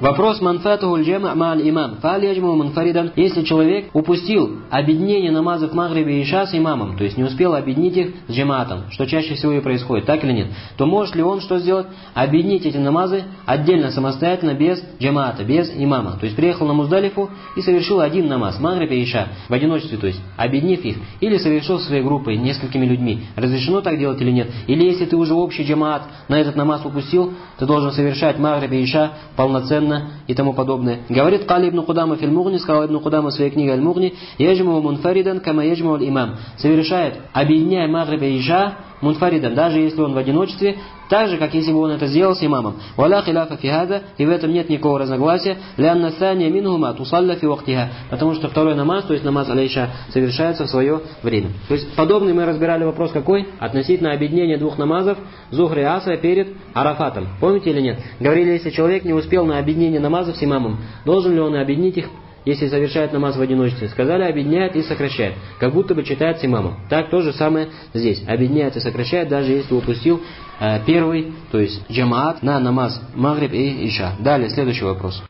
Вопрос манфатуху аль-джама' ма'аль имам. Фаль яджму мунфаридан. Если человек упустил объединение намазов Магриба и Иша с имамом, то есть не успел объединить их с джамаатом, что чаще всего и происходит, так или нет, то может ли он что сделать? Объединить эти намазы отдельно, самостоятельно, без джамаата, без имама. То есть приехал на Муздалифу и совершил один намаз, Магриб и Иша, в одиночестве, то есть объединив их, или совершил своей группой, несколькими людьми. Разрешено так делать или нет? Или если ты уже общий джамаат на этот намаз упустил, ты должен совершать Магриб и Иша полноценно и тому подобное. Говорит Кали ибн Кудама фил Мугни, сказал ибн Кудама в своей книге Аль-Мугни, яджму мунфаридан кама яджму аль-имам. Совершает, объединяя Магриб и Иша, мунфаридан, даже если он в одиночестве, так же, как если бы он это сделал с имамом. Валя хиляфа фи хада, и в этом нет никакого разногласия, лянна thания минхума тусалля фи вактиха, потому что второй намаз, то есть намаз аль-Иша, совершается в свое время. То есть подобный мы разбирали вопрос какой? Относительно объединения двух намазов, Зухр и Асра перед Арафатом. Помните или нет? Говорили, если человек не успел на объединение намазов с имамом, должен ли он объединить их, если совершает намаз в одиночестве? Сказали, объединяет и сокращает, как будто бы читает с имамом. Так то же самое здесь. Объединяет и сокращает, даже если упустил первый, то есть джамаат на намаз Магриб и Иша. Далее, следующий вопрос.